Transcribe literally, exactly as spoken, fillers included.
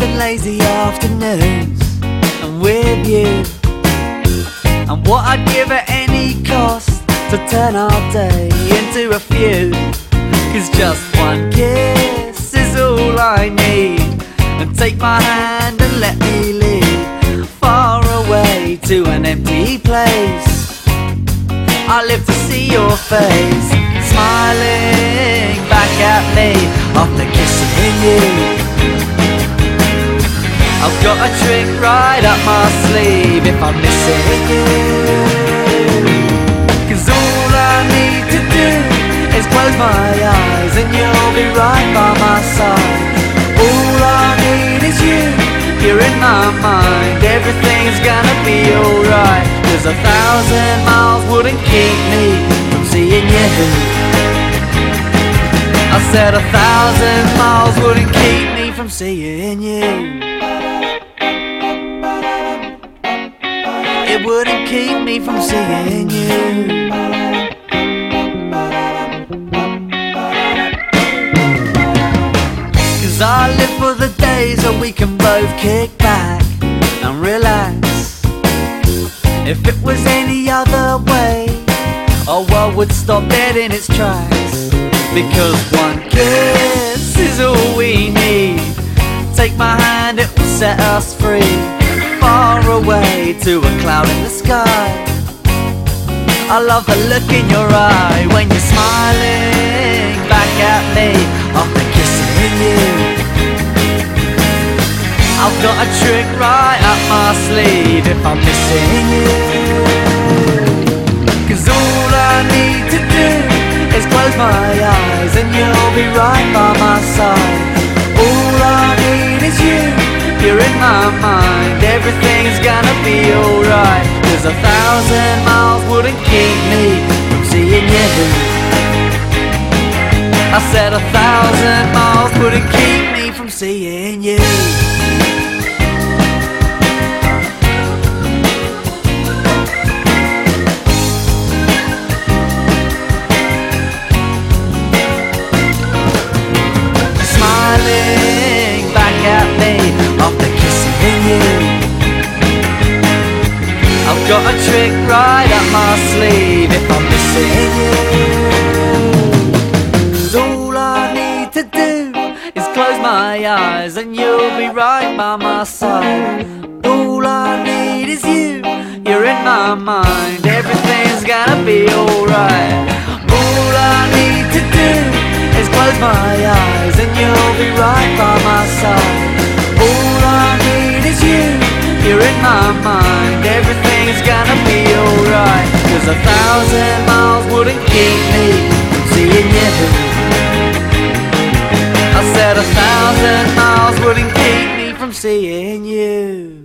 spend lazy afternoons and with you, and what I'd give at any cost to turn our day into a few. Cause just one kiss is all I need, and take my hand and let me lead far away to an empty place. I live to see your face smiling back at me after kissing you. I've got a trick right up my sleeve if I'm missing you. Cause all I need to do is close my eyes and you'll be right by my side. All I need is you, you're in my mind, everything's gonna be alright. Cause a thousand miles wouldn't keep me from seeing you. I said a thousand miles wouldn't keep me from seeing you. It wouldn't keep me from seeing you. Cause I live for the days when we can both kick back and relax. If it was any other way, our world would stop dead in its tracks. Because one kiss is all we need. Take my hand, it will set us free, far away to a cloud in the sky. I love the look in your eye when you're smiling back at me after kissing you. I've got a trick right up my sleeve if I'm missing you. Cause all I need to do is close my eyes and you'll be right by my side. All I need is you, you're in my mind, everything's gonna be alright. Cause a thousand miles wouldn't keep me from seeing you. I said a thousand miles wouldn't keep me from seeing you. Smiling back at me after kissing you. I've got a trick right up my sleeve if I'm missing you. Cause all I need to do is close my eyes and you'll be right by my side. All I need is you, you're in my mind, everything's gonna be alright. All I need to do is close my eyes and you'll be right by my side. All I need is you, you're in my mind, everything's gonna be alright. Cause a thousand miles wouldn't keep me from seeing you. I said a thousand miles wouldn't keep me from seeing you.